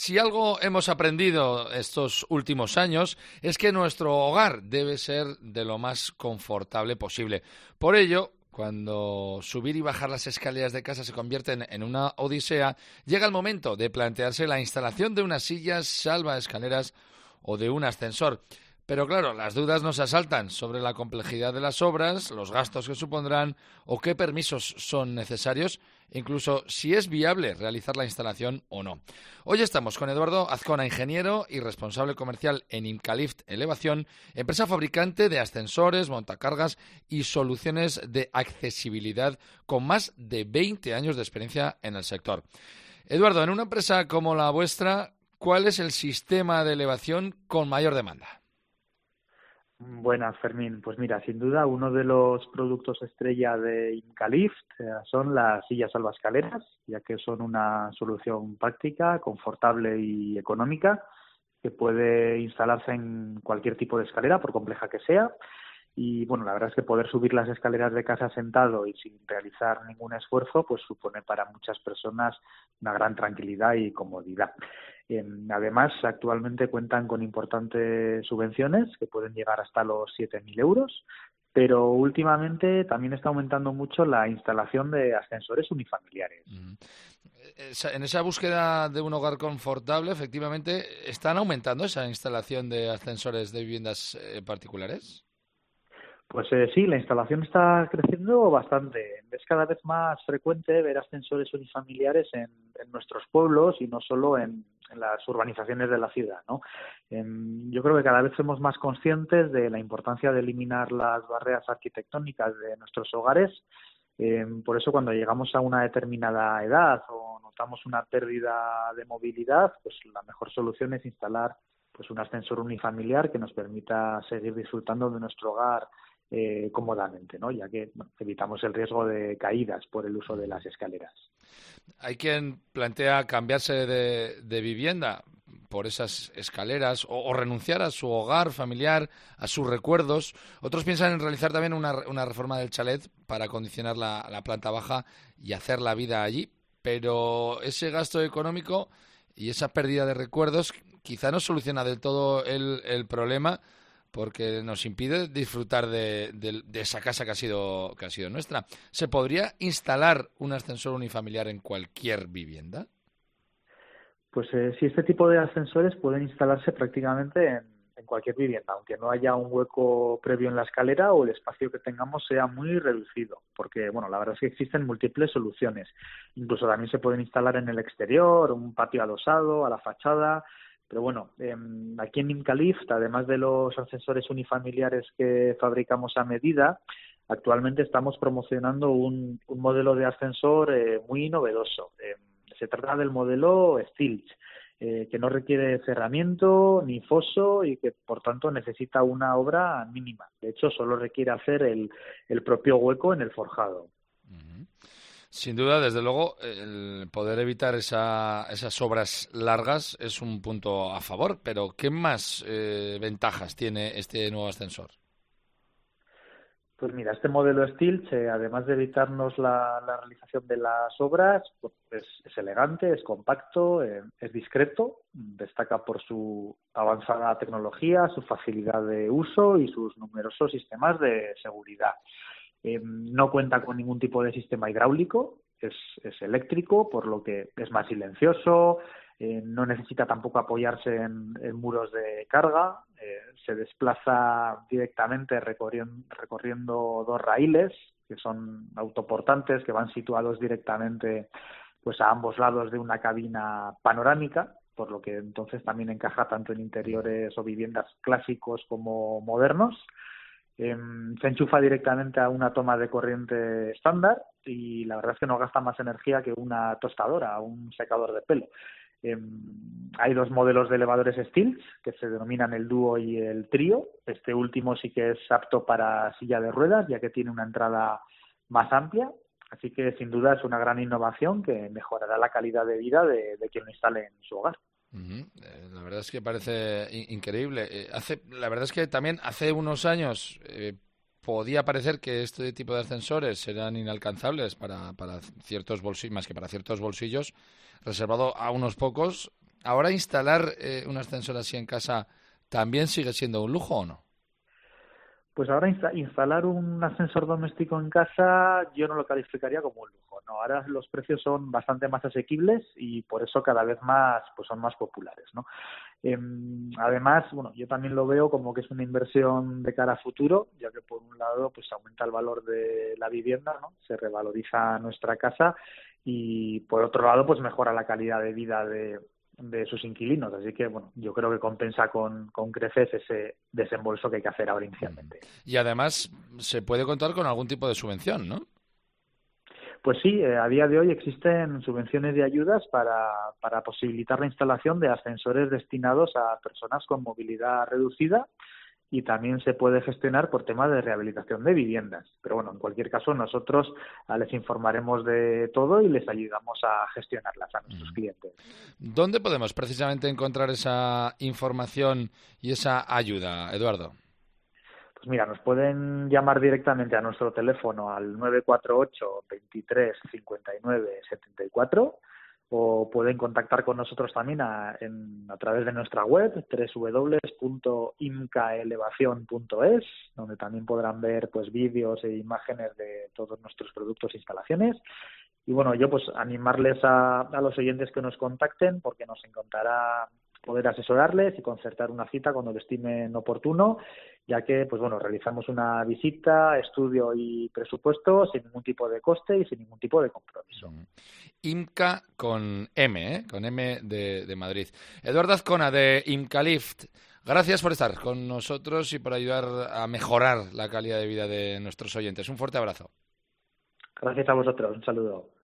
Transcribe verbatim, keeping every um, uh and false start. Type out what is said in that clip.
Si algo hemos aprendido estos últimos años es que nuestro hogar debe ser de lo más confortable posible. Por ello, cuando subir y bajar las escaleras de casa se convierten en una odisea, llega el momento de plantearse la instalación de unas sillas salvaescaleras o de un ascensor. Pero claro, las dudas nos asaltan sobre la complejidad de las obras, los gastos que supondrán o qué permisos son necesarios, incluso si es viable realizar la instalación o no. Hoy estamos con Eduardo Azcona, ingeniero y responsable comercial en Incalift Elevación, empresa fabricante de ascensores, montacargas y soluciones de accesibilidad con más de veinte años de experiencia en el sector. Eduardo, en una empresa como la vuestra, ¿cuál es el sistema de elevación con mayor demanda? Buenas, Fermín. Pues mira, sin duda uno de los productos estrella de Incalift eh, son las sillas salvaescaleras, ya que son una solución práctica, confortable y económica que puede instalarse en cualquier tipo de escalera, por compleja que sea. Y bueno, la verdad es que poder subir las escaleras de casa sentado y sin realizar ningún esfuerzo, pues supone para muchas personas una gran tranquilidad y comodidad. Eh, además, actualmente cuentan con importantes subvenciones que pueden llegar hasta los siete mil euros, pero últimamente también está aumentando mucho la instalación de ascensores unifamiliares. Mm. En esa búsqueda de un hogar confortable, efectivamente, ¿están aumentando esa instalación de ascensores de viviendas eh, particulares? Pues eh, sí, la instalación está creciendo bastante. Es cada vez más frecuente ver ascensores unifamiliares en, en nuestros pueblos y no solo en, en las urbanizaciones de la ciudad, ¿no? Eh, yo creo que cada vez somos más conscientes de la importancia de eliminar las barreras arquitectónicas de nuestros hogares. Eh, por eso, cuando llegamos a una determinada edad o notamos una pérdida de movilidad, pues la mejor solución es instalar pues un ascensor unifamiliar que nos permita seguir disfrutando de nuestro hogar Eh, cómodamente, ¿no? Ya que bueno, evitamos el riesgo de caídas por el uso de las escaleras. Hay quien plantea cambiarse de, de vivienda por esas escaleras o, o renunciar a su hogar familiar, a sus recuerdos. Otros piensan en realizar también una, una reforma del chalet para acondicionar la, la planta baja y hacer la vida allí. Pero ese gasto económico y esa pérdida de recuerdos quizá no soluciona del todo el, el problema, porque nos impide disfrutar de, de, de esa casa que ha sido que ha sido nuestra. ¿Se podría instalar un ascensor unifamiliar en cualquier vivienda? Pues eh, sí, este tipo de ascensores pueden instalarse prácticamente en, en cualquier vivienda, aunque no haya un hueco previo en la escalera o el espacio que tengamos sea muy reducido, porque bueno, la verdad es que existen múltiples soluciones. Incluso también se pueden instalar en el exterior, un patio adosado, a la fachada. Pero bueno, eh, aquí en Incalift, además de los ascensores unifamiliares que fabricamos a medida, actualmente estamos promocionando un, un modelo de ascensor eh, muy novedoso. Eh, se trata del modelo Stilch, eh, que no requiere cerramiento ni foso y que por tanto necesita una obra mínima. De hecho, solo requiere hacer el, el propio hueco en el forjado. Uh-huh. Sin duda, desde luego, el poder evitar esa, esas obras largas es un punto a favor, pero ¿qué más eh, ventajas tiene este nuevo ascensor? Pues mira, este modelo Stilch, eh, además de evitarnos la, la realización de las obras, pues es, es elegante, es compacto, eh, es discreto, destaca por su avanzada tecnología, su facilidad de uso y sus numerosos sistemas de seguridad. Eh, no cuenta con ningún tipo de sistema hidráulico, es, es eléctrico, por lo que es más silencioso, eh, no necesita tampoco apoyarse en, en muros de carga, eh, se desplaza directamente recorriendo, recorriendo dos raíles, que son autoportantes, que van situados directamente pues a ambos lados de una cabina panorámica, por lo que entonces también encaja tanto en interiores o viviendas clásicos como modernos. Eh, se enchufa directamente a una toma de corriente estándar y la verdad es que no gasta más energía que una tostadora o un secador de pelo. Eh, hay dos modelos de elevadores Stilch que se denominan el dúo y el trío. Este último sí que es apto para silla de ruedas, ya que tiene una entrada más amplia. Así que sin duda es una gran innovación que mejorará la calidad de vida de, de quien lo instale en su hogar. Uh-huh. Eh, la verdad es que parece in- increíble. Eh, hace, la verdad es que también hace unos años eh, podía parecer que este tipo de ascensores eran inalcanzables para, para ciertos bolsillos, más que para ciertos bolsillos, reservado a unos pocos ¿Ahora instalar eh, un ascensor así en casa también sigue siendo un lujo o no? Pues ahora insta- instalar un ascensor doméstico en casa yo no lo calificaría como un lujo, no. Ahora los precios son bastante más asequibles y por eso cada vez más pues son más populares, ¿no? Eh, además, bueno, yo también lo veo como que es una inversión de cara a futuro, ya que por un lado pues aumenta el valor de la vivienda, ¿no? Se revaloriza nuestra casa y por otro lado pues mejora la calidad de vida de de sus inquilinos, así que bueno, yo creo que compensa con, con creces ese desembolso que hay que hacer ahora inicialmente. Y además se puede contar con algún tipo de subvención, ¿no? Pues sí, eh, a día de hoy existen subvenciones y ayudas para, para posibilitar la instalación de ascensores destinados a personas con movilidad reducida y también se puede gestionar por temas de rehabilitación de viviendas. Pero bueno, en cualquier caso, nosotros ah, les informaremos de todo y les ayudamos a gestionarlas a nuestros clientes. ¿Dónde podemos precisamente encontrar esa información y esa ayuda, Eduardo? Pues mira, nos pueden llamar directamente a nuestro teléfono al nueve cuatro ocho, veintitrés, cincuenta y nueve, setenta y cuatro o pueden contactar con nosotros también a, en, a través de nuestra web doble u doble u doble u punto imcaelevación punto es, donde también podrán ver pues vídeos e imágenes de todos nuestros productos e instalaciones. Y bueno, yo pues animarles a, a los oyentes que nos contacten porque nos encantará poder asesorarles y concertar una cita cuando lo estimen oportuno, ya que pues bueno, realizamos una visita, estudio y presupuesto sin ningún tipo de coste y sin ningún tipo de compromiso. IMCA con M, ¿eh? Con M de, de Madrid. Eduardo Azcona de IMCALIFT, gracias por estar con nosotros y por ayudar a mejorar la calidad de vida de nuestros oyentes. Un fuerte abrazo. Gracias a vosotros, un saludo.